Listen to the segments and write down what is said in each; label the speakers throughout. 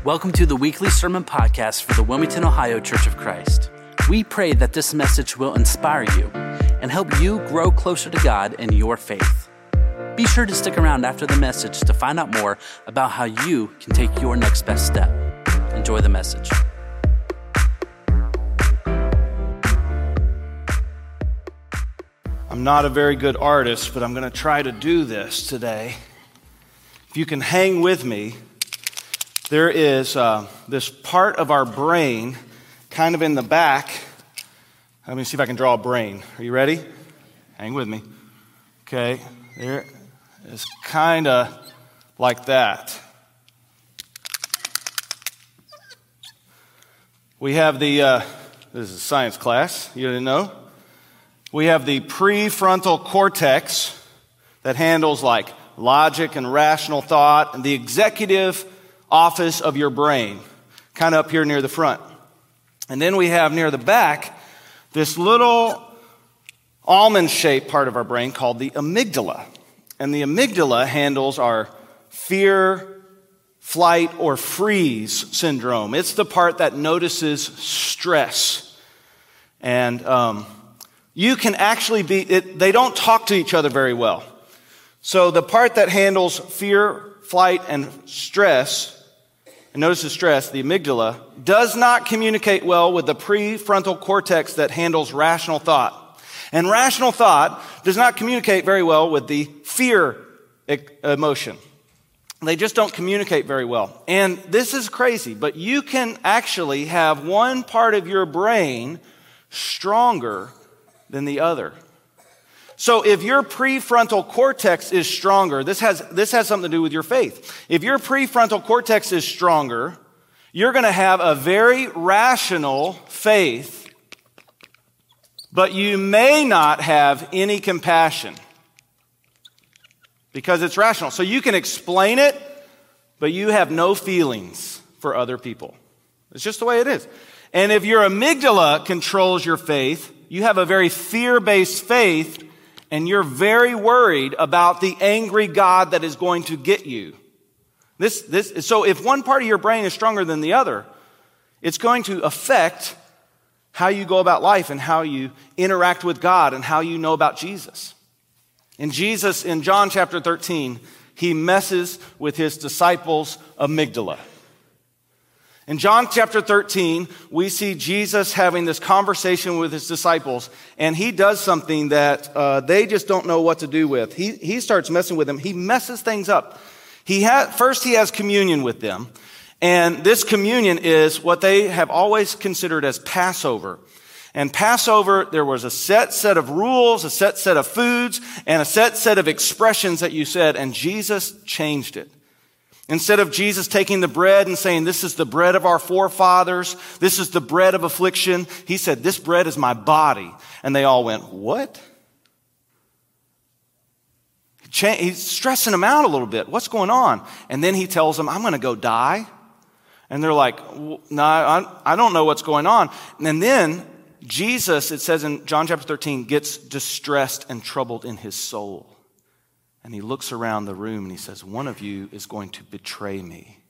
Speaker 1: Welcome to the weekly sermon podcast for the Wilmington, Ohio Church of Christ. We pray that this message will inspire you and help you grow closer to God in your faith. Be sure to stick around after the message to find out more about how you can take your next best step. Enjoy the message.
Speaker 2: I'm not a very good artist, but I'm going to try to do this today. If you can hang with me, there is this part of our brain kind of in the back. Let me see if I can draw a brain. Are you ready? Hang with me. Okay, there is kind of like that. We have the, this is a science class, you didn't know? We have the prefrontal cortex that handles like logic and rational thought, and the executive office of your brain, kind of up here near the front. And then we have near the back this little almond-shaped part of our brain called the amygdala. And the amygdala handles our fear, flight, or freeze syndrome. It's the part that notices stress. And you can actually they don't talk to each other very well. So the part that handles fear, flight, and stress, and notice the stress, the amygdala, does not communicate well with the prefrontal cortex that handles rational thought. And rational thought does not communicate very well with the fear emotion. They just don't communicate very well. And this is crazy, but you can actually have one part of your brain stronger than the other. So if your prefrontal cortex is stronger, this has something to do with your faith. If your prefrontal cortex is stronger, you're going to have a very rational faith, but you may not have any compassion because it's rational. So you can explain it, but you have no feelings for other people. It's just the way it is. And if your amygdala controls your faith, you have a very fear-based faith, and you're very worried about the angry God that is going to get you. So if one part of your brain is stronger than the other, it's going to affect how you go about life and how you interact with God and how you know about Jesus. And Jesus, in John chapter 13, he messes with his disciples' amygdala. In John chapter 13, we see Jesus having this conversation with his disciples, and he does something that they just don't know what to do with. He starts messing with them. He messes things up. First, he has communion with them, and this communion is what they have always considered as Passover. And Passover, there was a set of rules, a set of foods, and a set of expressions that you said, and Jesus changed it. Instead of Jesus taking the bread and saying, this is the bread of our forefathers, this is the bread of affliction, he said, this bread is my body. And they all went, what? He's stressing them out a little bit. What's going on? And then he tells them, I'm going to go die. And they're like, no, I don't know what's going on. And then Jesus, it says in John chapter 13, gets distressed and troubled in his soul. And he looks around the room and he says, one of you is going to betray me.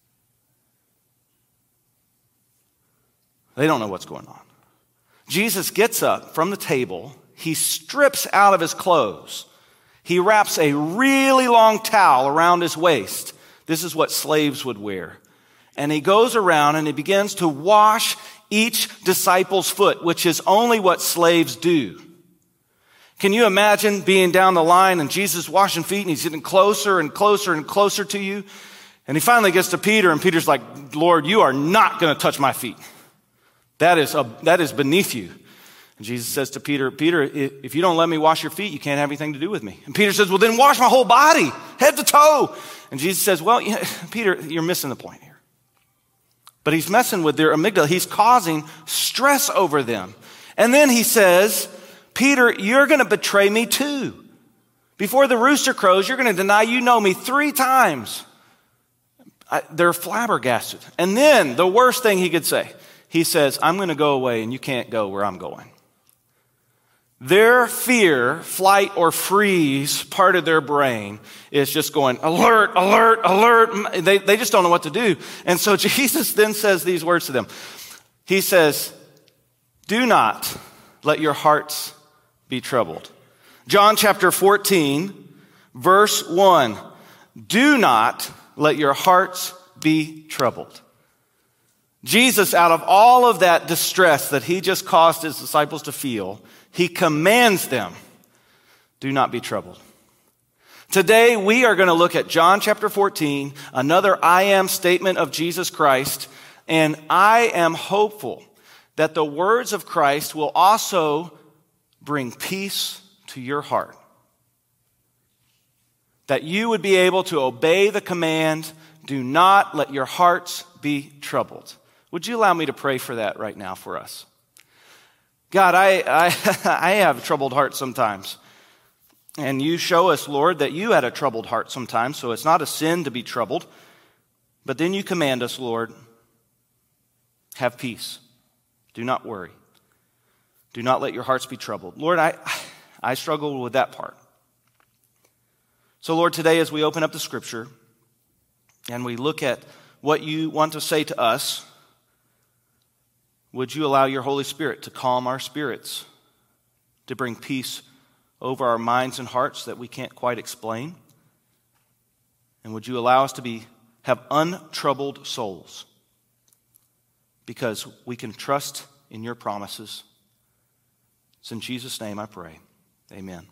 Speaker 2: They don't know what's going on. Jesus gets up from the table. He strips out of his clothes. He wraps a really long towel around his waist. This is what slaves would wear. And he goes around and he begins to wash each disciple's foot, which is only what slaves do. Can you imagine being down the line and Jesus washing feet and he's getting closer and closer and closer to you? And he finally gets to Peter and Peter's like, Lord, you are not going to touch my feet. That is beneath you. And Jesus says to Peter, if you don't let me wash your feet, you can't have anything to do with me. And Peter says, well, then wash my whole body, head to toe. And Jesus says, well, Peter, you're missing the point here. But he's messing with their amygdala. He's causing stress over them. And then he says, Peter, you're going to betray me too. Before the rooster crows, you're going to deny you know me 3 times. They're flabbergasted. And then the worst thing he could say, he says, I'm going to go away and you can't go where I'm going. Their fear, flight, or freeze part of their brain is just going, alert, alert, alert. They just don't know what to do. And so Jesus then says these words to them. He says, do not let your hearts be troubled. John chapter 14, verse 1. Do not let your hearts be troubled. Jesus, out of all of that distress that he just caused his disciples to feel, he commands them, do not be troubled. Today, we are going to look at John chapter 14, another I am statement of Jesus Christ, and I am hopeful that the words of Christ will also bring peace to your heart. That you would be able to obey the command, do not let your hearts be troubled. Would you allow me to pray for that right now for us? God, I have a troubled heart sometimes. And you show us, Lord, that you had a troubled heart sometimes, so it's not a sin to be troubled. But then you command us, Lord, have peace. Do not worry. Do not let your hearts be troubled. Lord, I struggle with that part. So, Lord, today as we open up the Scripture and we look at what you want to say to us, would you allow your Holy Spirit to calm our spirits, to bring peace over our minds and hearts that we can't quite explain? And would you allow us to have untroubled souls, because we can trust in your promises. It's in Jesus' name I pray. Amen.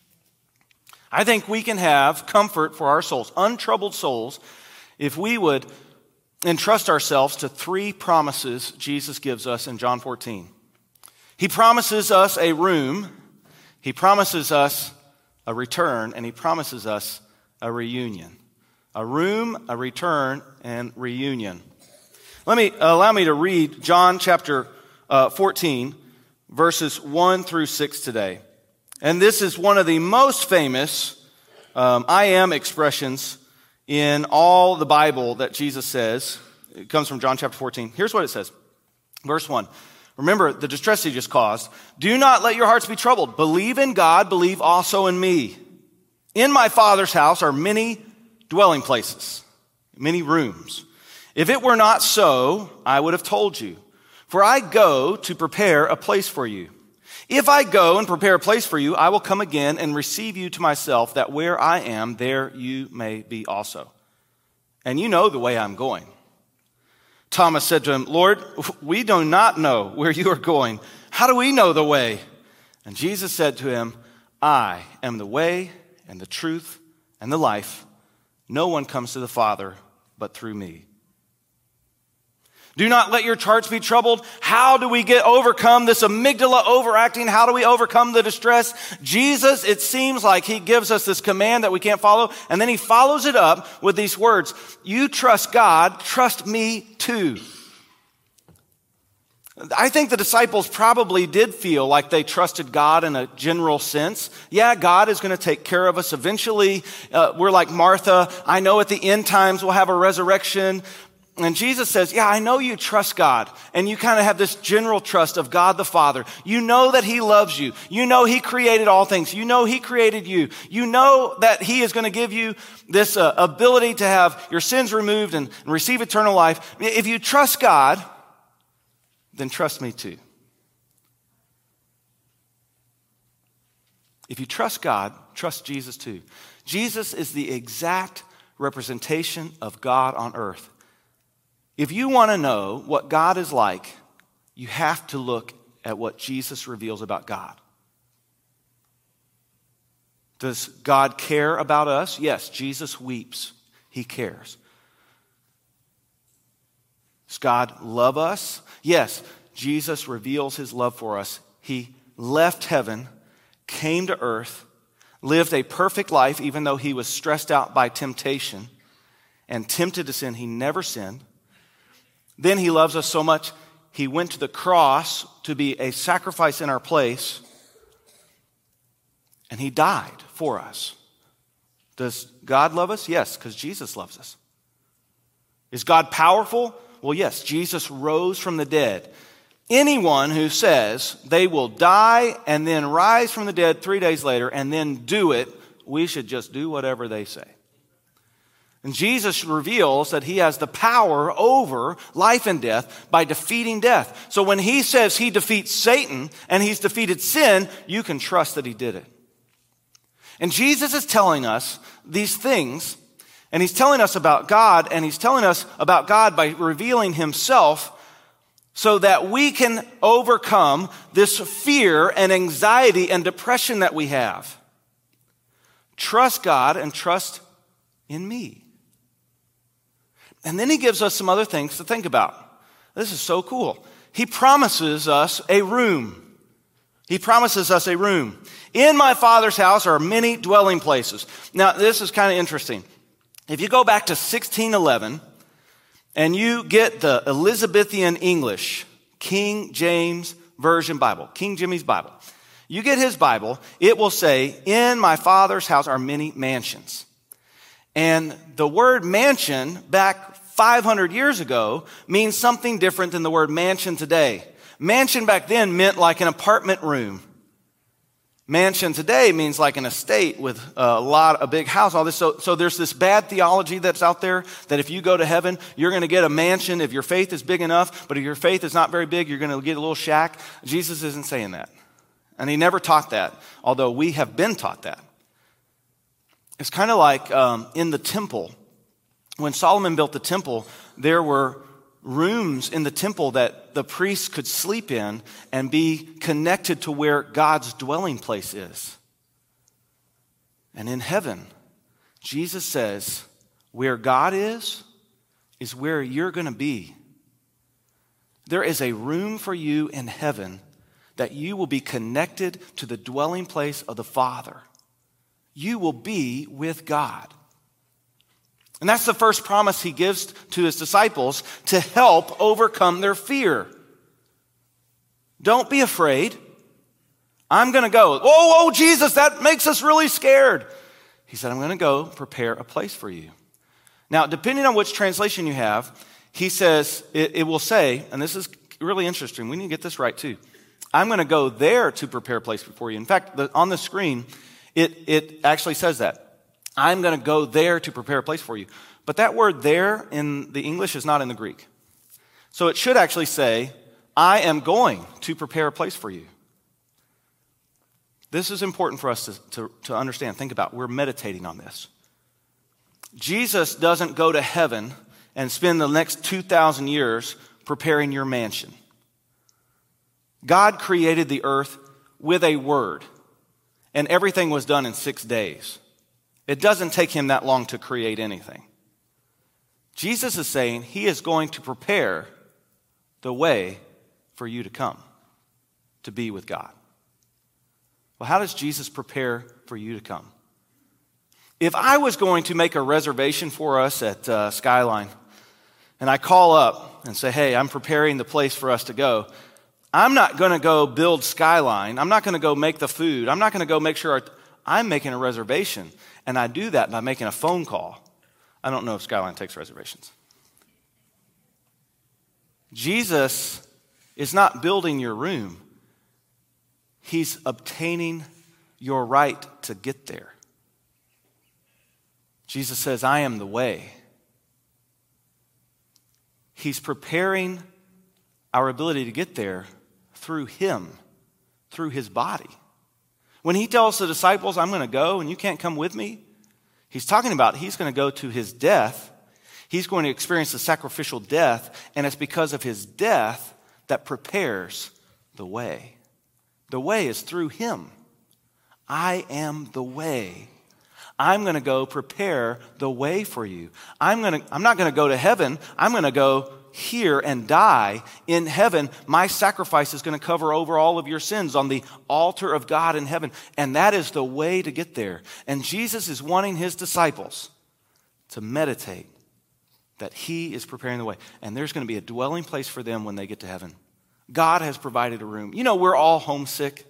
Speaker 2: I think we can have comfort for our souls, untroubled souls, if we would entrust ourselves to three promises Jesus gives us in John 14. He promises us a room, he promises us a return, and he promises us a reunion. A room, a return, and reunion. Allow me to read John chapter 14, verses 1 through 6 today. And this is one of the most famous I am expressions in all the Bible that Jesus says. It comes from John chapter 14. Here's what it says. Verse 1. Remember the distress he just caused. Do not let your hearts be troubled. Believe in God, believe also in me. In my Father's house are many dwelling places, many rooms. If it were not so, I would have told you. For I go to prepare a place for you. If I go and prepare a place for you, I will come again and receive you to myself, that where I am, there you may be also. And you know the way I'm going. Thomas said to him, Lord, we do not know where you are going. How do we know the way? And Jesus said to him, I am the way and the truth and the life. No one comes to the Father but through me. Do not let your hearts be troubled. How do we overcome this amygdala overacting? How do we overcome the distress? Jesus, it seems like he gives us this command that we can't follow, and then he follows it up with these words. You trust God, trust me too. I think the disciples probably did feel like they trusted God in a general sense. Yeah, God is going to take care of us eventually. We're like Martha. I know at the end times we'll have a resurrection. And Jesus says, yeah, I know you trust God, and you kind of have this general trust of God the Father. You know that he loves you. You know he created all things. You know he created you. You know that he is going to give you this ability to have your sins removed and receive eternal life. If you trust God, then trust me too. If you trust God, trust Jesus too. Jesus is the exact representation of God on earth. If you want to know what God is like, you have to look at what Jesus reveals about God. Does God care about us? Yes, Jesus weeps. He cares. Does God love us? Yes, Jesus reveals his love for us. He left heaven, came to earth, lived a perfect life even though he was stressed out by temptation and tempted to sin. He never sinned. Then he loves us so much, he went to the cross to be a sacrifice in our place, and he died for us. Does God love us? Yes, because Jesus loves us. Is God powerful? Well, yes, Jesus rose from the dead. Anyone who says they will die and then rise from the dead 3 days later and then do it, we should just do whatever they say. And Jesus reveals that he has the power over life and death by defeating death. So when he says he defeats Satan and he's defeated sin, you can trust that he did it. And Jesus is telling us these things, and he's telling us about God, and he's telling us about God by revealing himself so that we can overcome this fear and anxiety and depression that we have. Trust God and trust in me. And then he gives us some other things to think about. This is so cool. He promises us a room. He promises us a room. In my Father's house are many dwelling places. Now, this is kind of interesting. If you go back to 1611 and you get the Elizabethan English, King James Version Bible, King Jimmy's Bible, you get his Bible, it will say, in my Father's house are many mansions. And the word mansion back 500 years ago means something different than the word mansion today. Mansion back then meant like an apartment room. Mansion today means like an estate with a big house, all this. So there's this bad theology that's out there that if you go to heaven, you're going to get a mansion if your faith is big enough, but if your faith is not very big, you're going to get a little shack. Jesus isn't saying that. And he never taught that, although we have been taught that. It's kind of like in the temple. When Solomon built the temple, there were rooms in the temple that the priests could sleep in and be connected to where God's dwelling place is. And in heaven, Jesus says, where God is where you're going to be. There is a room for you in heaven that you will be connected to the dwelling place of the Father. You will be with God. And that's the first promise he gives to his disciples to help overcome their fear. Don't be afraid. I'm going to go. Oh, Jesus, that makes us really scared. He said, I'm going to go prepare a place for you. Now, depending on which translation you have, he says, it will say, and this is really interesting. We need to get this right too. I'm going to go there to prepare a place for you. In fact, on the screen, it actually says that. I'm going to go there to prepare a place for you. But that word there in the English is not in the Greek. So it should actually say, I am going to prepare a place for you. This is important for us to understand. Think about it. We're meditating on this. Jesus doesn't go to heaven and spend the next 2,000 years preparing your mansion. God created the earth with a word, and everything was done in 6 days. It doesn't take him that long to create anything. Jesus is saying he is going to prepare the way for you to come, to be with God. Well, how does Jesus prepare for you to come? If I was going to make a reservation for us at Skyline, and I call up and say, hey, I'm preparing the place for us to go, I'm not going to go build Skyline. I'm not going to go make the food. I'm not going to go make sure I'm making a reservation. And I do that by making a phone call. I don't know if Skyline takes reservations. Jesus is not building your room. He's obtaining your right to get there. Jesus says, I am the way. He's preparing our ability to get there through him, through his body. When he tells the disciples, I'm going to go and you can't come with me, he's talking about he's going to go to his death. He's going to experience the sacrificial death, and it's because of his death that prepares the way. The way is through him. I am the way. I'm going to go prepare the way for you. I'm not going to go to heaven. I'm going to go here and die in heaven. My sacrifice is going to cover over all of your sins on the altar of God in heaven. And that is the way to get there. And Jesus is wanting his disciples to meditate that he is preparing the way. And there's going to be a dwelling place for them when they get to heaven. God has provided a room. You know, we're all homesick.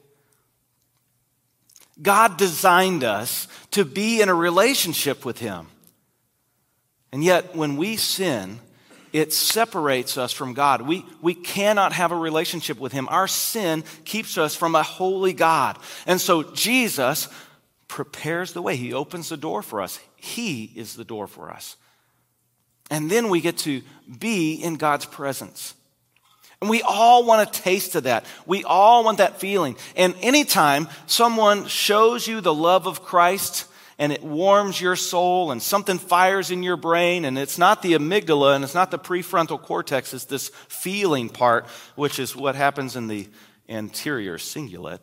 Speaker 2: God designed us to be in a relationship with him. And yet, when we sin it separates us from God. We cannot have a relationship with him. Our sin keeps us from a holy God. And so Jesus prepares the way. He opens the door for us. He is the door for us. And then we get to be in God's presence. And we all want a taste of that. We all want that feeling. And anytime someone shows you the love of Christ and it warms your soul and something fires in your brain, and it's not the amygdala and it's not the prefrontal cortex, it's this feeling part, which is what happens in the anterior cingulate.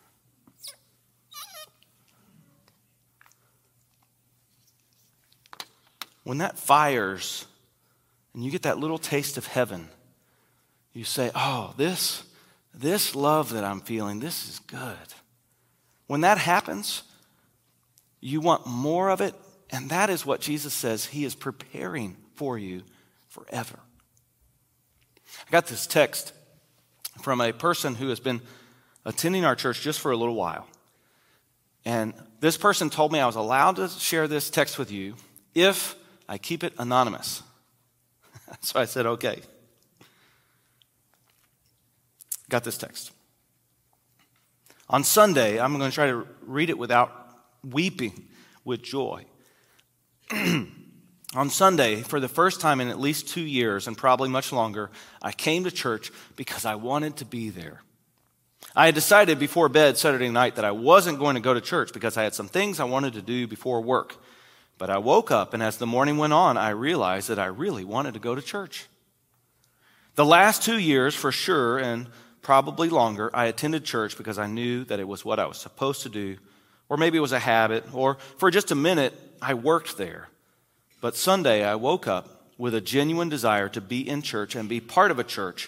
Speaker 2: When that fires and you get that little taste of heaven, you say, oh, this love that I'm feeling, this is good. When that happens, you want more of it, and that is what Jesus says he is preparing for you forever. I got this text from a person who has been attending our church just for a little while. And this person told me I was allowed to share this text with you if I keep it anonymous. So I said, okay. Got this text. On Sunday, I'm going to try to read it without weeping with joy. On Sunday, for the first time in at least 2 years, and probably much longer, I came to church because I wanted to be there. I had decided before bed Saturday night that I wasn't going to go to church because I had some things I wanted to do before work. But I woke up, and as the morning went on, I realized that I really wanted to go to church. The last 2 years, for sure, and probably longer, I attended church because I knew that it was what I was supposed to do, or maybe it was a habit, or for just a minute, I worked there. But Sunday, I woke up with a genuine desire to be in church and be part of a church.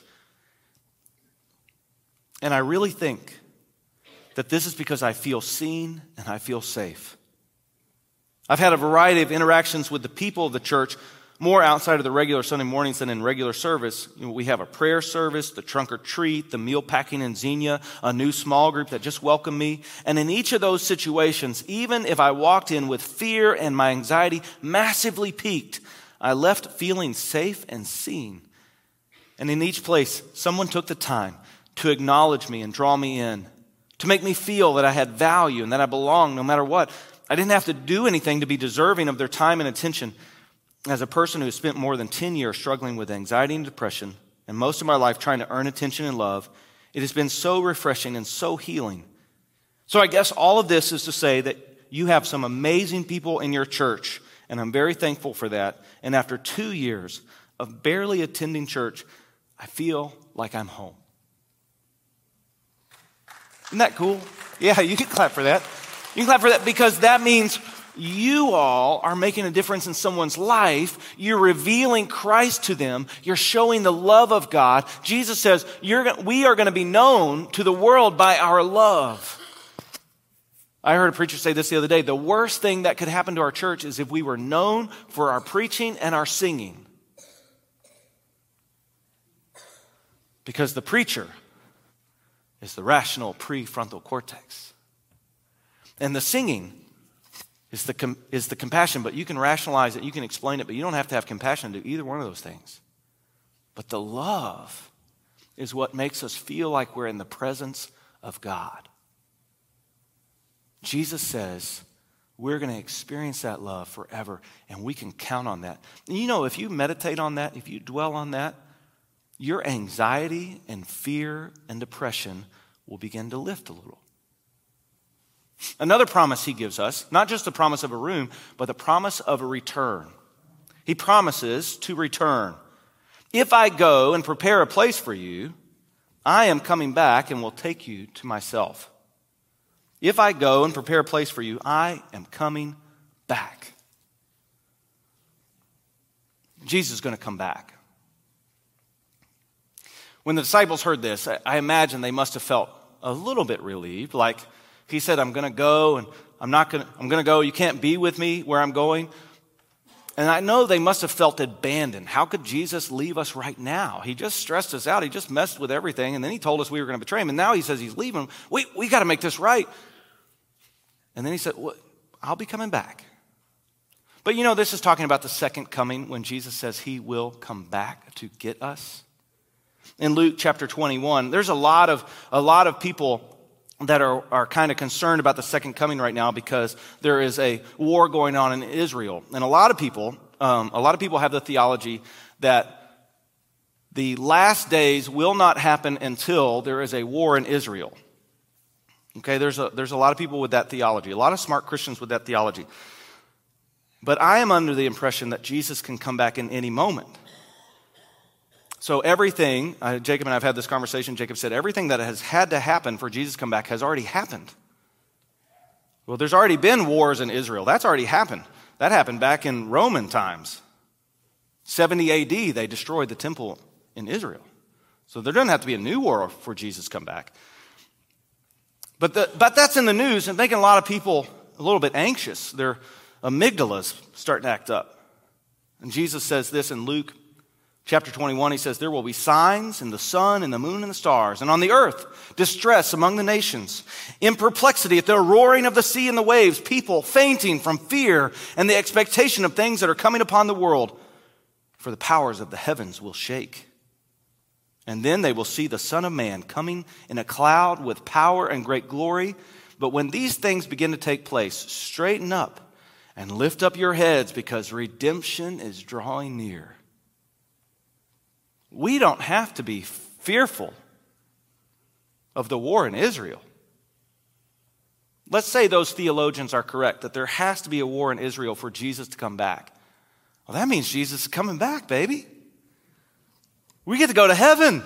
Speaker 2: And I really think that this is because I feel seen and I feel safe. I've had a variety of interactions with the people of the church, more outside of the regular Sunday mornings than in regular service. We have a prayer service, the trunk or treat, the meal packing in Xenia, a new small group that just welcomed me. And in each of those situations, even if I walked in with fear and my anxiety massively peaked, I left feeling safe and seen. And in each place, someone took the time to acknowledge me and draw me in, to make me feel that I had value and that I belonged no matter what. I didn't have to do anything to be deserving of their time and attention. As a person who has spent more than 10 years struggling with anxiety and depression, and most of my life trying to earn attention and love, it has been so refreshing and so healing. So I guess all of this is to say that you have some amazing people in your church, and I'm very thankful for that. And after 2 years of barely attending church, I feel like I'm home. Isn't that cool? Yeah, you can clap for that. You can clap for that because that means you all are making a difference in someone's life. You're revealing Christ to them. You're showing the love of God. Jesus says we are going to be known to the world by our love. I heard a preacher say this the other day. The worst thing that could happen to our church is if we were known for our preaching and our singing. Because the preacher is the rational prefrontal cortex. And the singing is the compassion, but you can rationalize it, you can explain it, but you don't have to have compassion to do either one of those things. But the love is what makes us feel like we're in the presence of God. Jesus says we're going to experience that love forever, and we can count on that. And you know, if you meditate on that, if you dwell on that, your anxiety and fear and depression will begin to lift a little. Another promise he gives us, not just the promise of a room, but the promise of a return. He promises to return. If I go and prepare a place for you, I am coming back and will take you to myself. If I go and prepare a place for you, I am coming back. Jesus is going to come back. When the disciples heard this, I imagine they must have felt a little bit relieved, like he said, I'm going to go and I'm going to go. You can't be with me where I'm going. And I know they must have felt abandoned. How could Jesus leave us right now? He just stressed us out. He just messed with everything. And then he told us we were going to betray him. And now he says he's leaving. We got to make this right. And then he said, well, I'll be coming back. But you know, this is talking about the second coming when Jesus says he will come back to get us. In Luke chapter 21, there's a lot of people that are kind of concerned about the second coming right now because there is a war going on in Israel. And a lot of people have the theology that the last days will not happen until there is a war in Israel. Okay, there's a lot of people with that theology, a lot of smart Christians with that theology. But I am under the impression that Jesus can come back in any moment. So everything, Jacob and I have had this conversation, Jacob said, everything that has had to happen for Jesus to come back has already happened. Well, there's already been wars in Israel. That's already happened. That happened back in Roman times. 70 AD, they destroyed the temple in Israel. So there doesn't have to be a new war for Jesus to come back. But that's in the news and making a lot of people a little bit anxious. Their amygdala's starting to act up. And Jesus says this in Luke Chapter 21, he says, there will be signs in the sun and the moon and the stars, and on the earth, distress among the nations, in perplexity at the roaring of the sea and the waves, people fainting from fear and the expectation of things that are coming upon the world. For the powers of the heavens will shake. And then they will see the Son of Man coming in a cloud with power and great glory. But when these things begin to take place, straighten up and lift up your heads, because redemption is drawing near. We don't have to be fearful of the war in Israel. Let's say those theologians are correct, that there has to be a war in Israel for Jesus to come back. Well, that means Jesus is coming back, baby. We get to go to heaven.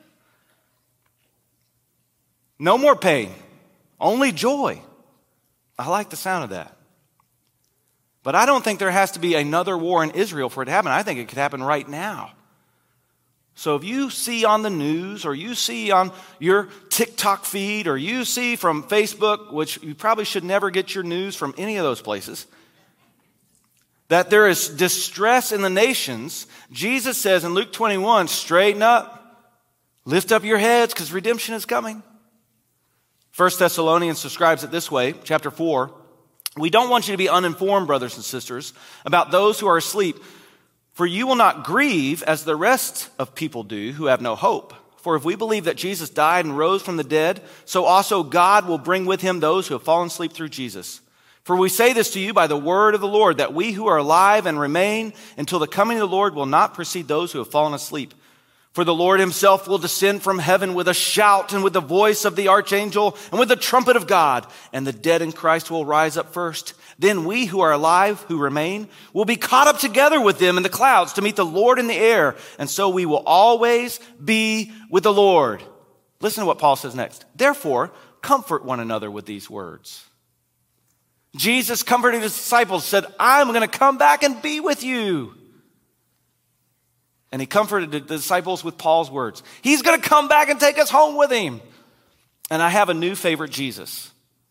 Speaker 2: No more pain, only joy. I like the sound of that. But I don't think there has to be another war in Israel for it to happen. I think it could happen right now. So if you see on the news, or you see on your TikTok feed, or you see from Facebook, which you probably should never get your news from any of those places, that there is distress in the nations, Jesus says in Luke 21, straighten up, lift up your heads, because redemption is coming. 1 Thessalonians describes it this way, chapter 4. We don't want you to be uninformed, brothers and sisters, about those who are asleep. For you will not grieve as the rest of people do who have no hope. For if we believe that Jesus died and rose from the dead, so also God will bring with him those who have fallen asleep through Jesus. For we say this to you by the word of the Lord, that we who are alive and remain until the coming of the Lord will not precede those who have fallen asleep. For the Lord himself will descend from heaven with a shout and with the voice of the archangel and with the trumpet of God, and the dead in Christ will rise up first. Then we who are alive, who remain, will be caught up together with them in the clouds to meet the Lord in the air. And so we will always be with the Lord. Listen to what Paul says next. Therefore, comfort one another with these words. Jesus comforting his disciples said, I'm going to come back and be with you. And he comforted the disciples with Paul's words. He's going to come back and take us home with him. And I have a new favorite Jesus.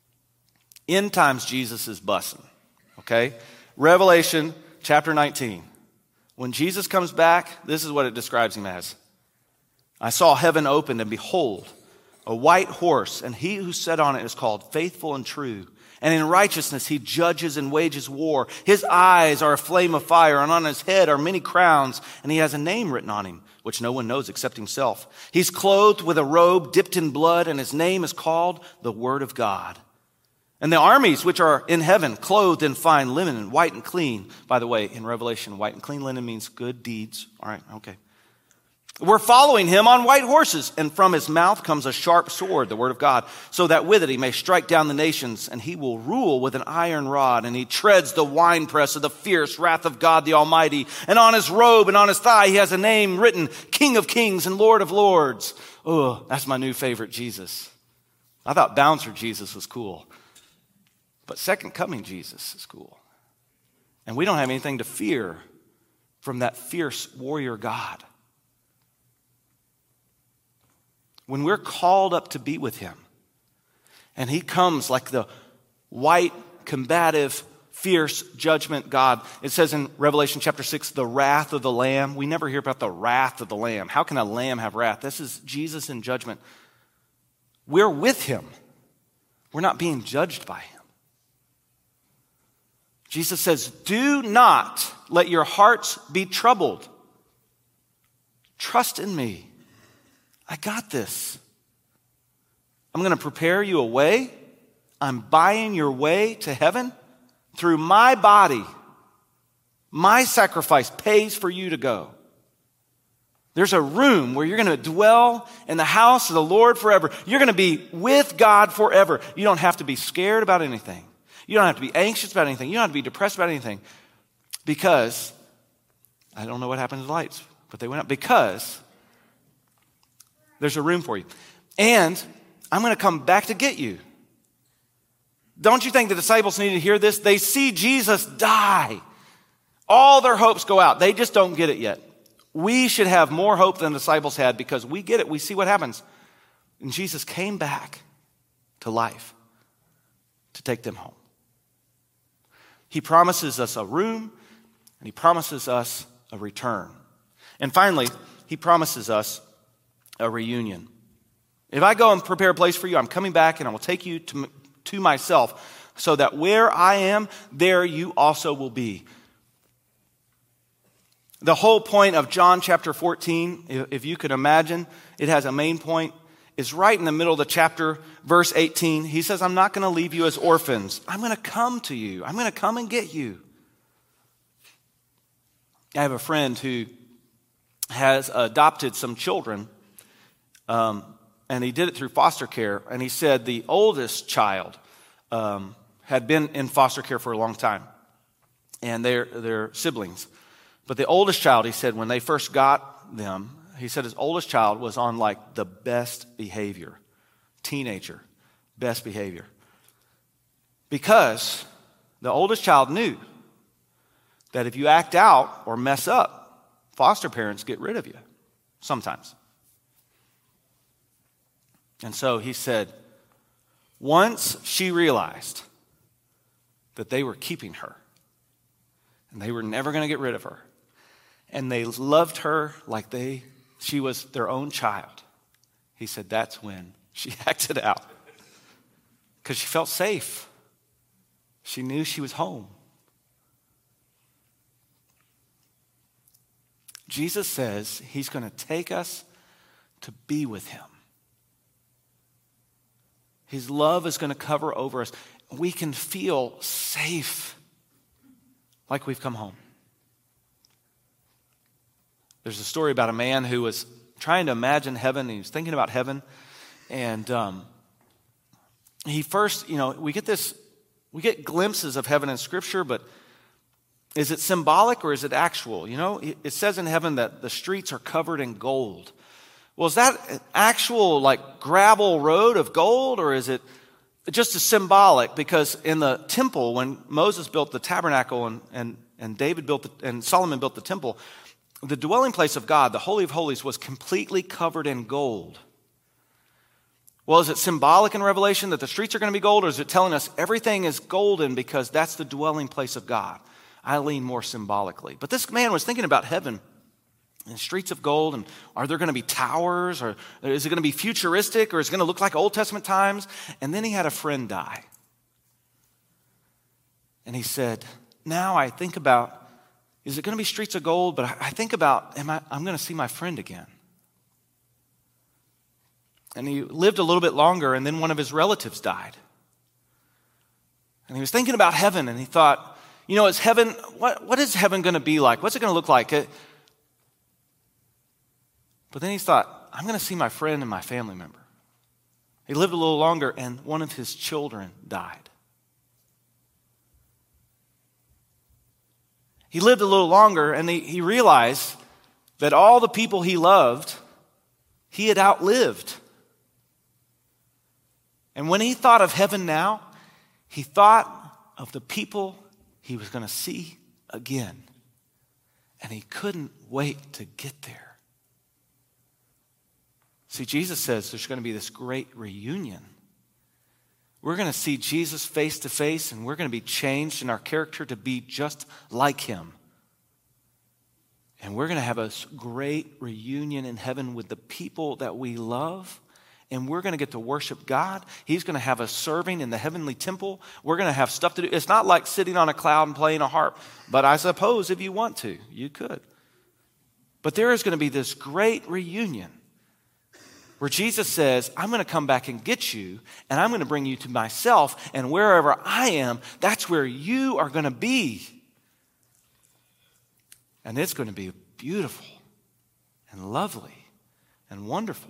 Speaker 2: End times Jesus is bussing, okay? Revelation chapter 19. When Jesus comes back, this is what it describes him as. I saw heaven opened, and behold, a white horse, and he who sat on it is called Faithful and True. And in righteousness he judges and wages war. His eyes are a flame of fire, and on his head are many crowns, and he has a name written on him, which no one knows except himself. He's clothed with a robe dipped in blood, and his name is called the Word of God. And the armies which are in heaven, clothed in fine linen, white and clean. By the way, in Revelation, white and clean linen means good deeds. All right, okay. We're following him on white horses, and from his mouth comes a sharp sword, the word of God, so that with it he may strike down the nations, and he will rule with an iron rod, and he treads the winepress of the fierce wrath of God the Almighty. And on his robe and on his thigh he has a name written, King of Kings and Lord of Lords. Oh, that's my new favorite Jesus. I thought Bouncer Jesus was cool. But Second Coming Jesus is cool. And we don't have anything to fear from that fierce warrior God. When we're called up to be with him, and he comes like the white, combative, fierce judgment God. It says in Revelation chapter 6, the wrath of the Lamb. We never hear about the wrath of the Lamb. How can a lamb have wrath? This is Jesus in judgment. We're with him. We're not being judged by him. Jesus says, do not let your hearts be troubled. Trust in me. I got this. I'm going to prepare you a way. I'm buying your way to heaven through my body. My sacrifice pays for you to go. There's a room where you're going to dwell in the house of the Lord forever. You're going to be with God forever. You don't have to be scared about anything. You don't have to be anxious about anything. You don't have to be depressed about anything. Because, I don't know what happened to the lights, but they went up. Because there's a room for you. And I'm going to come back to get you. Don't you think the disciples need to hear this? They see Jesus die. All their hopes go out. They just don't get it yet. We should have more hope than the disciples had because we get it. We see what happens. And Jesus came back to life to take them home. He promises us a room, and he promises us a return. And finally, he promises us a reunion. If I go and prepare a place for you, I'm coming back and I will take you to myself so that where I am, there you also will be. The whole point of John chapter 14, if you could imagine, it has a main point, is right in the middle of the chapter, verse 18. He says, I'm not going to leave you as orphans. I'm going to come to you. I'm going to come and get you. I have a friend who has adopted some children, and he did it through foster care. And he said the oldest child had been in foster care for a long time, and they're siblings. But the oldest child, he said, when they first got them, he said his oldest child was on like the best behavior. Teenager, best behavior. Because the oldest child knew that if you act out or mess up, foster parents get rid of you sometimes. And so he said, once she realized that they were keeping her and they were never going to get rid of her, and they loved her like she was their own child, he said that's when she acted out. Because she felt safe. She knew she was home. Jesus says he's going to take us to be with him. His love is going to cover over us. We can feel safe, like we've come home. There's a story about a man who was trying to imagine heaven, and he was thinking about heaven, and he first, we get glimpses of heaven in Scripture, but is it symbolic or is it actual? It says in heaven that the streets are covered in gold. Well, is that an actual like gravel road of gold, or is it just a symbolic? Because in the temple, when Moses built the tabernacle and David and Solomon built the temple, the dwelling place of God, the Holy of Holies, was completely covered in gold. Well, is it symbolic in Revelation that the streets are going to be gold, or is it telling us everything is golden because that's the dwelling place of God? I lean more symbolically. But this man was thinking about heaven and streets of gold, and are there going to be towers, or is it going to be futuristic, or is it going to look like Old Testament times? And then he had a friend die. And he said, now I think about, is it going to be streets of gold? But I think about, I'm going to see my friend again. And he lived a little bit longer, and then one of his relatives died. And he was thinking about heaven, and he thought, is heaven, what is heaven going to be like? What's it going to look like? But then he thought, I'm going to see my friend and my family member. He lived a little longer, and one of his children died. He lived a little longer, and he realized that all the people he loved, he had outlived. And when he thought of heaven now, he thought of the people he was going to see again. And he couldn't wait to get there. See, Jesus says there's going to be this great reunion. We're going to see Jesus face to face, and we're going to be changed in our character to be just like him. And we're going to have a great reunion in heaven with the people that we love and we're going to get to worship God. He's going to have us serving in the heavenly temple. We're going to have stuff to do. It's not like sitting on a cloud and playing a harp, but I suppose if you want to, you could. But there is going to be this great reunion where Jesus says, I'm going to come back and get you, and I'm going to bring you to myself, and wherever I am, that's where you are going to be. And it's going to be beautiful and lovely and wonderful.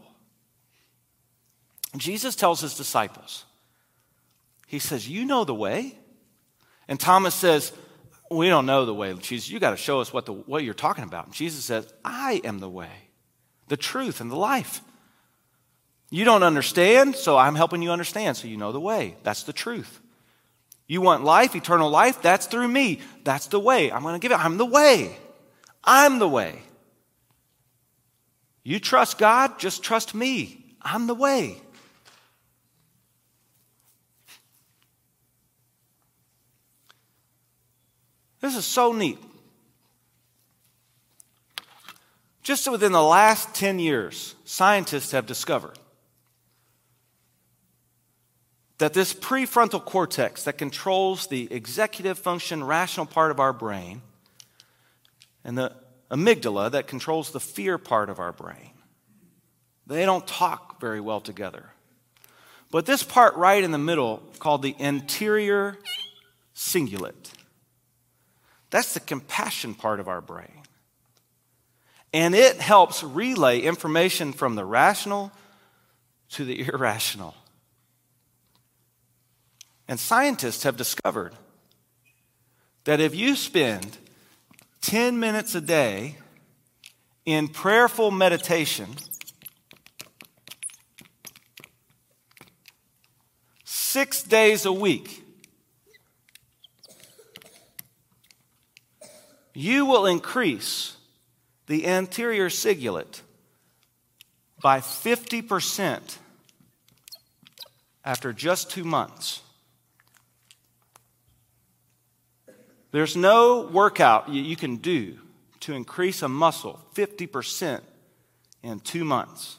Speaker 2: Jesus tells his disciples, he says, you know the way. And Thomas says, we don't know the way. Jesus, you got to show us what you're talking about. And Jesus says, I am the way, the truth, and the life. You don't understand, so I'm helping you understand, so you know the way. That's the truth. You want life, eternal life? That's through me. That's the way. I'm going to give it. I'm the way. I'm the way. You trust God? Just trust me. I'm the way. This is so neat. Just within the last 10 years, scientists have discovered that this prefrontal cortex that controls the executive function, rational part of our brain, and the amygdala that controls the fear part of our brain, they don't talk very well together. But this part right in the middle, called the anterior cingulate, that's the compassion part of our brain. And it helps relay information from the rational to the irrational. And scientists have discovered that if you spend 10 minutes a day in prayerful meditation, 6 days a week, you will increase the anterior cingulate by 50% after just 2 months. There's no workout you can do to increase a muscle 50% in 2 months.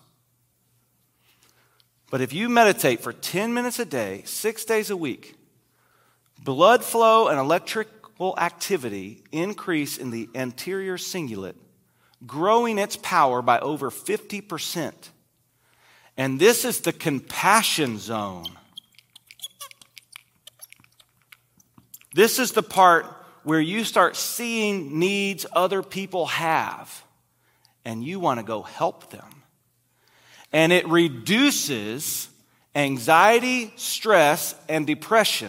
Speaker 2: But if you meditate for 10 minutes a day, 6 days a week, blood flow and electrical activity increase in the anterior cingulate, growing its power by over 50%. And this is the compassion zone. This is the part where you start seeing needs other people have, and you want to go help them. And it reduces anxiety, stress, and depression.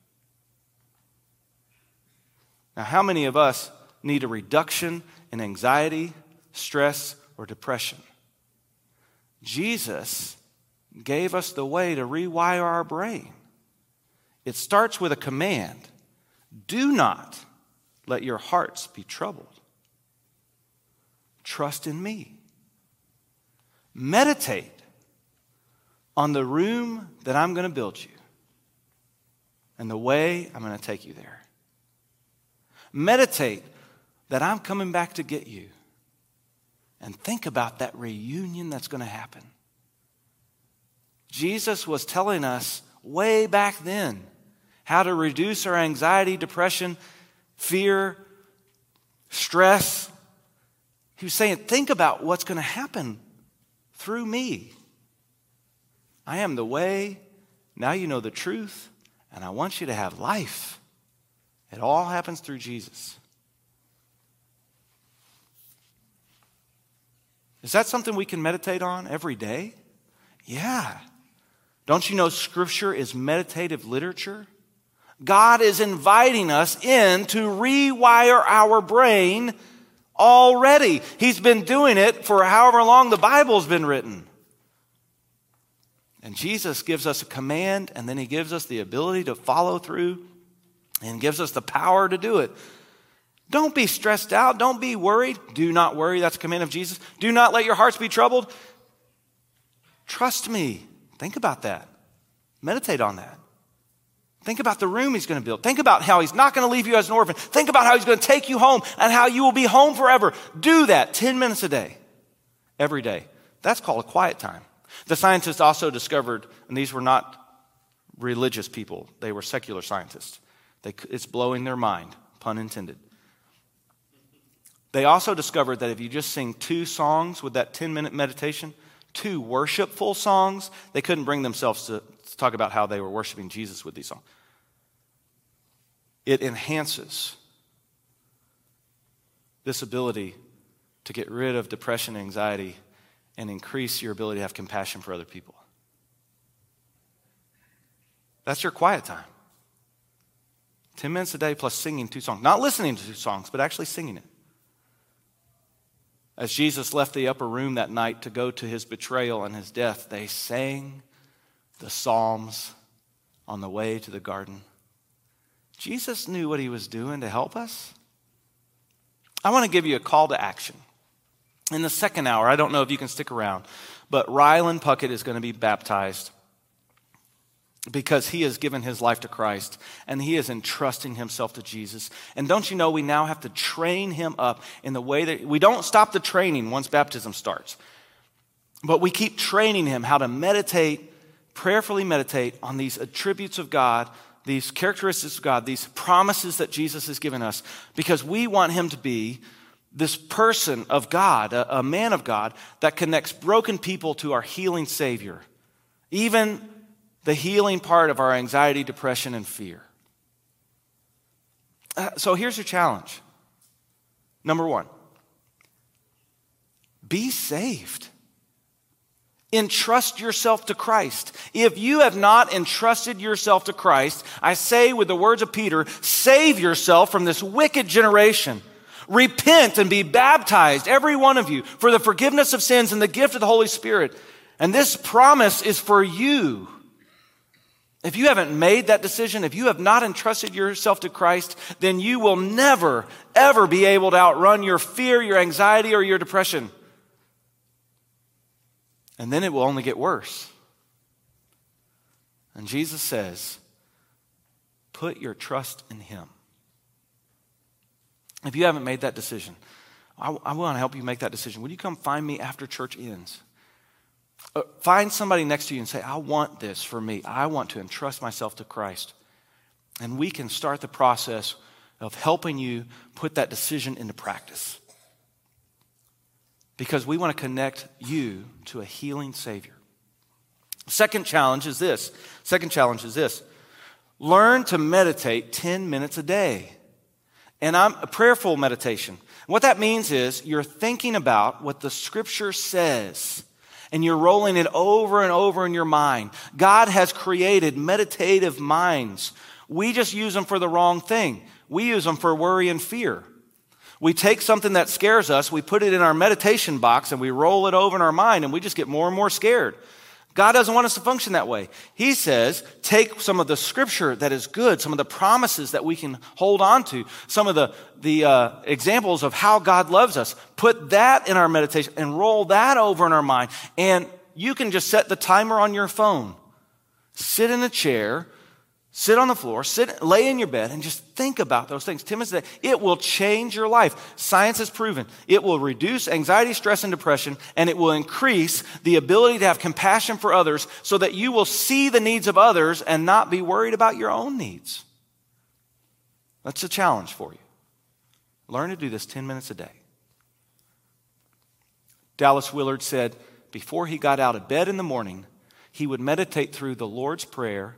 Speaker 2: Now, how many of us need a reduction in anxiety, stress, or depression? Jesus gave us the way to rewire our brain. It starts with a command. Do not let your hearts be troubled. Trust in me. Meditate on the room that I'm going to build you and the way I'm going to take you there. Meditate that I'm coming back to get you. And think about that reunion that's going to happen. Jesus was telling us way back then how to reduce our anxiety, depression, fear, stress. He was saying, think about what's going to happen through me. I am the way. Now you know the truth, and I want you to have life. It all happens through Jesus. Is that something we can meditate on every day? Yeah. Don't you know Scripture is meditative literature? God is inviting us in to rewire our brain already. He's been doing it for however long the Bible's been written. And Jesus gives us a command, and then he gives us the ability to follow through and gives us the power to do it. Don't be stressed out. Don't be worried. Do not worry. That's a command of Jesus. Do not let your hearts be troubled. Trust me. Think about that. Meditate on that. Think about the room he's going to build. Think about how he's not going to leave you as an orphan. Think about how he's going to take you home and how you will be home forever. Do that 10 minutes a day, every day. That's called a quiet time. The scientists also discovered, and these were not religious people, they were secular scientists. It's blowing their mind, pun intended. They also discovered that if you just sing 2 songs with that 10-minute meditation, 2 worshipful songs, they couldn't bring themselves to talk about how they were worshiping Jesus with these songs. It enhances this ability to get rid of depression and anxiety and increase your ability to have compassion for other people. That's your quiet time. 10 minutes a day plus singing 2 songs. Not listening to 2 songs, but actually singing it. As Jesus left the upper room that night to go to his betrayal and his death, they sang the Psalms on the way to the garden. Jesus knew what he was doing to help us. I want to give you a call to action. In the second hour, I don't know if you can stick around, but Rylan Puckett is going to be baptized because he has given his life to Christ and he is entrusting himself to Jesus. And don't you know, we now have to train him up in the way that we don't stop the training once baptism starts, but we keep training him how to meditate, prayerfully meditate on these attributes of God, these characteristics of God, these promises that Jesus has given us, because we want him to be this person of God, a man of God that connects broken people to our healing Savior. Even the healing part of our anxiety, depression, and fear. So here's your challenge. Number 1, be saved. Entrust yourself to Christ. If you have not entrusted yourself to Christ, I say with the words of Peter, save yourself from this wicked generation. Repent and be baptized, every one of you, for the forgiveness of sins and the gift of the Holy Spirit. And this promise is for you. If you haven't made that decision, if you have not entrusted yourself to Christ, then you will never, ever be able to outrun your fear, your anxiety, or your depression. And then it will only get worse. And Jesus says, put your trust in him. If you haven't made that decision, I want to help you make that decision. Would you come find me after church ends? Find somebody next to you and say, I want this for me. I want to entrust myself to Christ. And we can start the process of helping you put that decision into practice. Because we want to connect you to a healing Savior. Second challenge is this. Learn to meditate 10 minutes a day. And I'm a prayerful meditation. What that means is you're thinking about what the Scripture says. And you're rolling it over and over in your mind. God has created meditative minds. We just use them for the wrong thing. We use them for worry and fear. We take something that scares us, we put it in our meditation box, and we roll it over in our mind, and we just get more and more scared. God doesn't want us to function that way. He says, take some of the Scripture that is good, some of the promises that we can hold on to, some of the examples of how God loves us. Put that in our meditation and roll that over in our mind. And you can just set the timer on your phone. Sit in a chair, sit on the floor, lay in your bed, and just think about those things. Timothy said, it will change your life. Science has proven it will reduce anxiety, stress, and depression, and it will increase the ability to have compassion for others so that you will see the needs of others and not be worried about your own needs. That's a challenge for you. Learn to do this 10 minutes a day. Dallas Willard said before he got out of bed in the morning, he would meditate through the Lord's Prayer,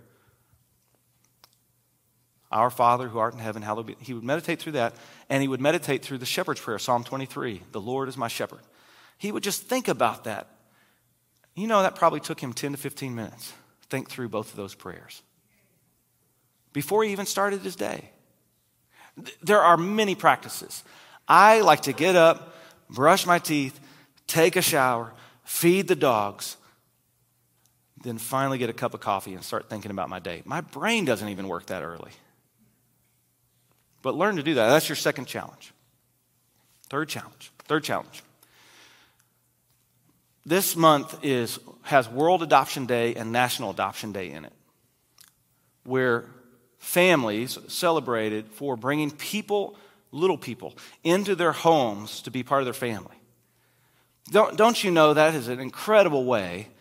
Speaker 2: Our Father who art in heaven, hallowed be. He would meditate through that, and he would meditate through the shepherd's prayer, Psalm 23, the Lord is my shepherd. He would just think about that. You know, that probably took him 10 to 15 minutes. Think through both of those prayers before he even started his day. There are many practices. I like to get up, brush my teeth, take a shower, feed the dogs, then finally get a cup of coffee and start thinking about my day. My brain doesn't even work that early. But learn to do that. That's your second challenge. Third challenge. This month has World Adoption Day and National Adoption Day in it, where families celebrated for bringing people, little people, into their homes to be part of their family. Don't you know that is an incredible way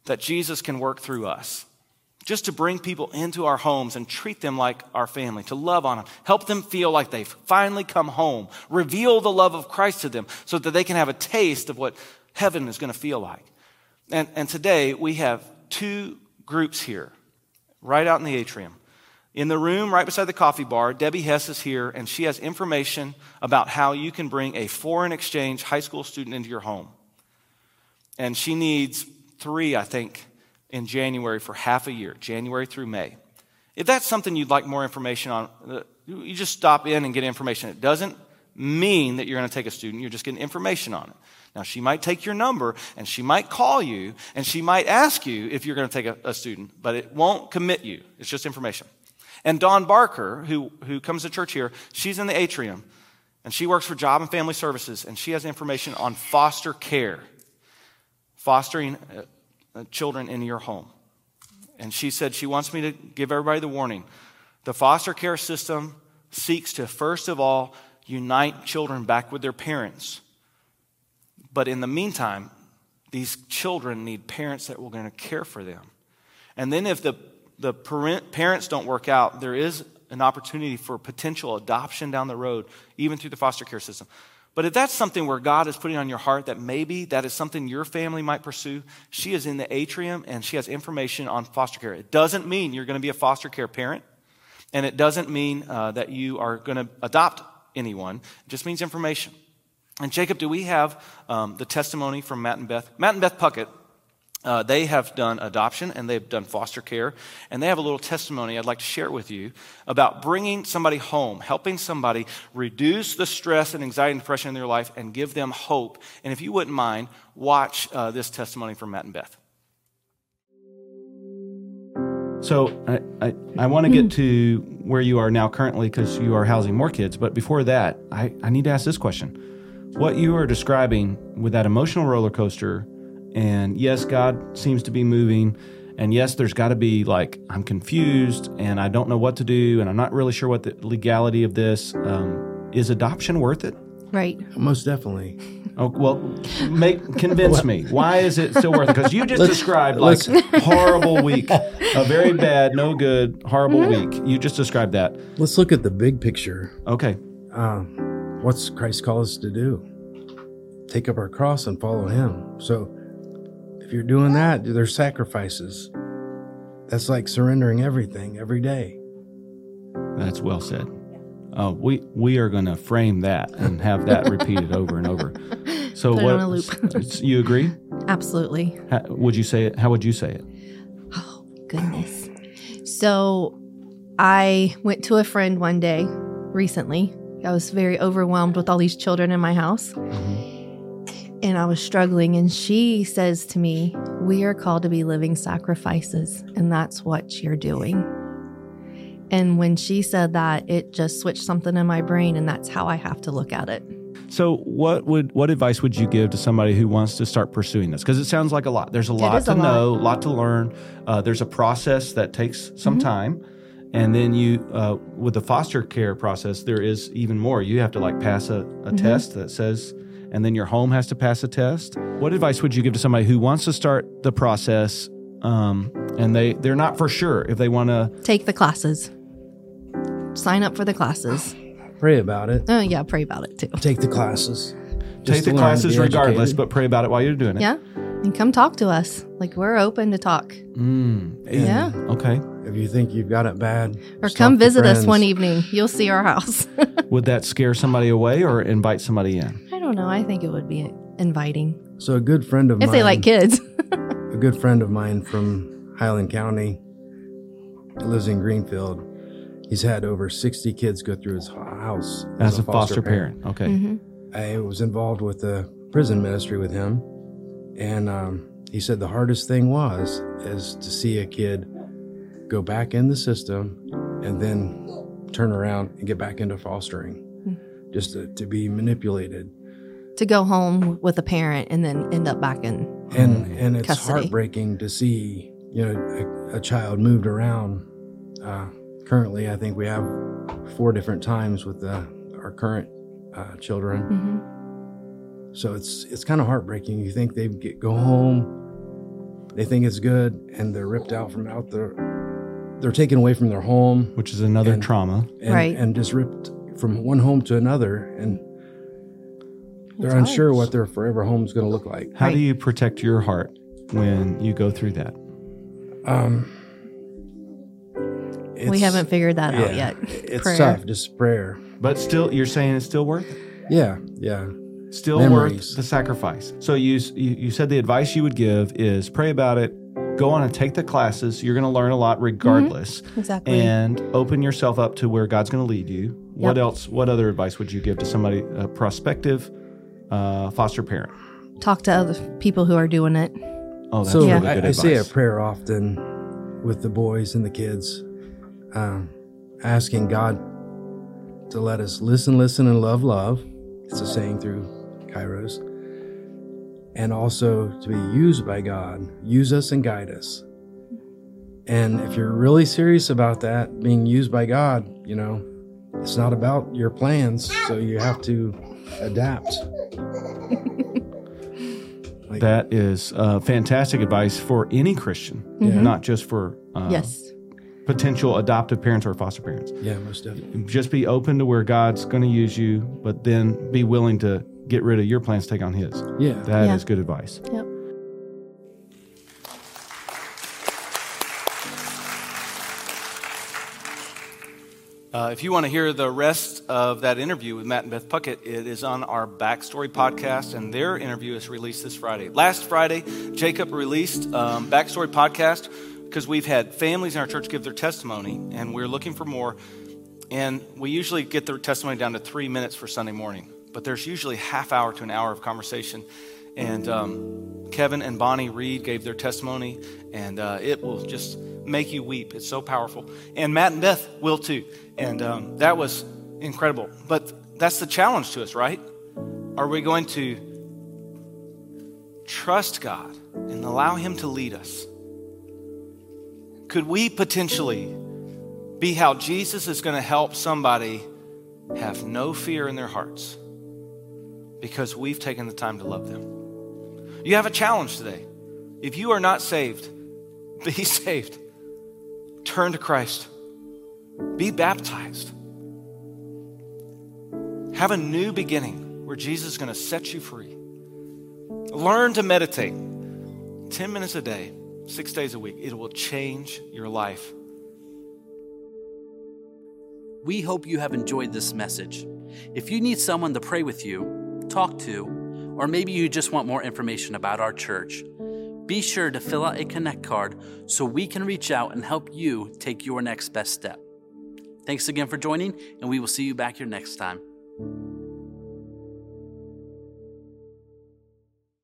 Speaker 2: that Jesus can work through us, just to bring people into our homes and treat them like our family, to love on them, help them feel like they've finally come home, reveal the love of Christ to them so that they can have a taste of what heaven is going to feel like. And today we have 2 groups here, right out in the atrium. In the room right beside the coffee bar, Debbie Hess is here, and she has information about how you can bring a foreign exchange high school student into your home. And she needs 3, I think, in January for half a year, January through May. If that's something you'd like more information on, you just stop in and get information. It doesn't mean that you're going to take a student. You're just getting information on it. Now, she might take your number, and she might call you, and she might ask you if you're going to take a student, but it won't commit you. It's just information. And Dawn Barker, who comes to church here, she's in the atrium, and she works for Job and Family Services, and she has information on foster care, fostering children into your home. And she said she wants me to give everybody the warning. The foster care system seeks to, first of all, unite children back with their parents. But in the meantime, these children need parents that are going to care for them. And then if the parents don't work out, there is an opportunity for potential adoption down the road, even through the foster care system. But if that's something where God is putting on your heart that maybe that is something your family might pursue, she is in the atrium and she has information on foster care. It doesn't mean you're going to be a foster care parent, and it doesn't mean that you are going to adopt anyone. It just means information. And Jacob, do we have the testimony from Matt and Beth? Matt and Beth Puckett, they have done adoption and they've done foster care, and they have a little testimony I'd like to share with you about bringing somebody home, helping somebody reduce the stress and anxiety and depression in their life and give them hope. And if you wouldn't mind, watch this testimony from Matt and Beth. So I want to get to where you are now currently because you are housing more kids. But before that, I need to ask this question. What you are describing with that emotional roller coaster, and yes, God seems to be moving, and yes, there's got to be like, I'm confused, and I don't know what to do, and I'm not really sure what the legality of this. Is adoption worth it?
Speaker 3: Right.
Speaker 4: Most definitely.
Speaker 2: Oh, well, convince me. Why is it still worth it? Because you just described like horrible week, a very bad, no good, horrible week. You just described that.
Speaker 4: Let's look at the big picture.
Speaker 2: Okay.
Speaker 4: What's Christ called us to do? Take up our cross and follow him. So if you're doing that, there's sacrifices. That's like surrendering everything every day.
Speaker 2: That's well said. We are going to frame that and have that repeated over and over. So
Speaker 3: Put it
Speaker 2: what?
Speaker 3: on a loop.
Speaker 2: You agree?
Speaker 3: Absolutely.
Speaker 2: Would you say it? How would you say it?
Speaker 3: Oh, goodness. So I went to a friend one day recently. I was very overwhelmed with all these children in my house. Mm-hmm. And I was struggling. And she says to me, we are called to be living sacrifices. And that's what you're doing. And when she said that, it just switched something in my brain. And that's how I have to look at it. So what advice would you give to somebody who wants to start pursuing this? Because it sounds like a lot. There's a lot to know, a lot to learn. There's a process that takes some time. And then you, with the foster care process, there is even more. You have to like pass a test that says, and then your home has to pass a test. What advice would you give to somebody who wants to start the process, and they're not for sure if they want to take the classes, sign up for the classes,
Speaker 4: pray about it.
Speaker 3: Oh yeah, pray about it too.
Speaker 4: Take the classes.
Speaker 2: Take the classes regardless, but pray about it while you're doing it.
Speaker 3: Yeah, and come talk to us. Like we're open to talk. Yeah.
Speaker 2: Okay.
Speaker 4: If you think you've got it bad,
Speaker 3: or come visit us one evening. You'll see our house.
Speaker 2: Would that scare somebody away or invite somebody in?
Speaker 3: I don't know. I think it would be inviting.
Speaker 4: So a good friend of mine,
Speaker 3: if they like kids.
Speaker 4: A good friend of mine from Highland County lives in Greenfield. He's had over 60 kids go through his house
Speaker 2: as a foster parent. Okay.
Speaker 3: Mm-hmm.
Speaker 4: I was involved with the prison ministry with him, and he said the hardest thing is to see a kid go back in the system and then turn around and get back into fostering, just to be manipulated. To
Speaker 3: go home with a parent and then end up back in
Speaker 4: and it's
Speaker 3: custody.
Speaker 4: Heartbreaking to see, a child moved around. Currently, I think we have 4 different times with our current children. Mm-hmm. So it's kind of heartbreaking. You think they go home, they think it's good, and they're ripped out from they're taken away from their home,
Speaker 5: which is another trauma,
Speaker 3: Right.
Speaker 4: and just ripped from one home to another, and they're
Speaker 3: It's
Speaker 4: unsure
Speaker 3: hard.
Speaker 4: what their forever home is going to look like.
Speaker 5: How do
Speaker 3: Right.
Speaker 5: you protect your heart when you go through that?
Speaker 3: We haven't figured that out
Speaker 4: yeah,
Speaker 3: yet.
Speaker 4: It's
Speaker 3: Prayer.
Speaker 4: tough, just prayer.
Speaker 5: But still, you're saying it's still worth it?
Speaker 4: Yeah.
Speaker 5: Still
Speaker 4: Memories.
Speaker 5: worth the sacrifice. So you said the advice you would give is pray about it, go on and take the classes. You're going to learn a lot regardless.
Speaker 3: Exactly.
Speaker 5: And open yourself up to where God's going to lead you. What else? What other advice would you give to somebody, a prospective foster parent?
Speaker 3: Talk to other people who are doing it.
Speaker 5: Oh, that's
Speaker 4: So
Speaker 5: really good
Speaker 4: I
Speaker 5: advice.
Speaker 4: say a prayer often with the boys and the kids, asking God to let us listen, and love. It's a saying through Kairos. And also to be used by God. Use us and guide us. And if you're really serious about that, being used by God, it's not about your plans, so you have to adapt.
Speaker 5: That is fantastic advice for any Christian, not just for
Speaker 3: Yes.
Speaker 5: potential adoptive parents or foster parents.
Speaker 4: Yeah, most definitely.
Speaker 5: Just be open to where God's going to use you, but then be willing to get rid of your plans, take on His.
Speaker 4: Yeah.
Speaker 5: That is good advice.
Speaker 3: Yep.
Speaker 2: If you want to hear the rest of that interview with Matt and Beth Puckett, it is on our Backstory podcast, and their interview is released this Friday. Last Friday, Jacob released Backstory podcast because we've had families in our church give their testimony, and we're looking for more. And we usually get their testimony down to 3 minutes for Sunday morning, but there's usually half hour to an hour of conversation. And Kevin and Bonnie Reed gave their testimony, and it will just make you weep. It's so powerful. And Matt and Beth will too. And that was incredible. But that's the challenge to us, right? Are we going to trust God and allow Him to lead us? Could we potentially be how Jesus is going to help somebody have no fear in their hearts because we've taken the time to love them? You have a challenge today. If you are not saved, be saved. Turn to Christ. Be baptized. Have a new beginning where Jesus is going to set you free. Learn to meditate 10 minutes a day, 6 days a week. It will change your life.
Speaker 1: We hope you have enjoyed this message. If you need someone to pray with you, talk to, or maybe you just want more information about our church, be sure to fill out a Connect card so we can reach out and help you take your next best step. Thanks again for joining, and we will see you back here next time.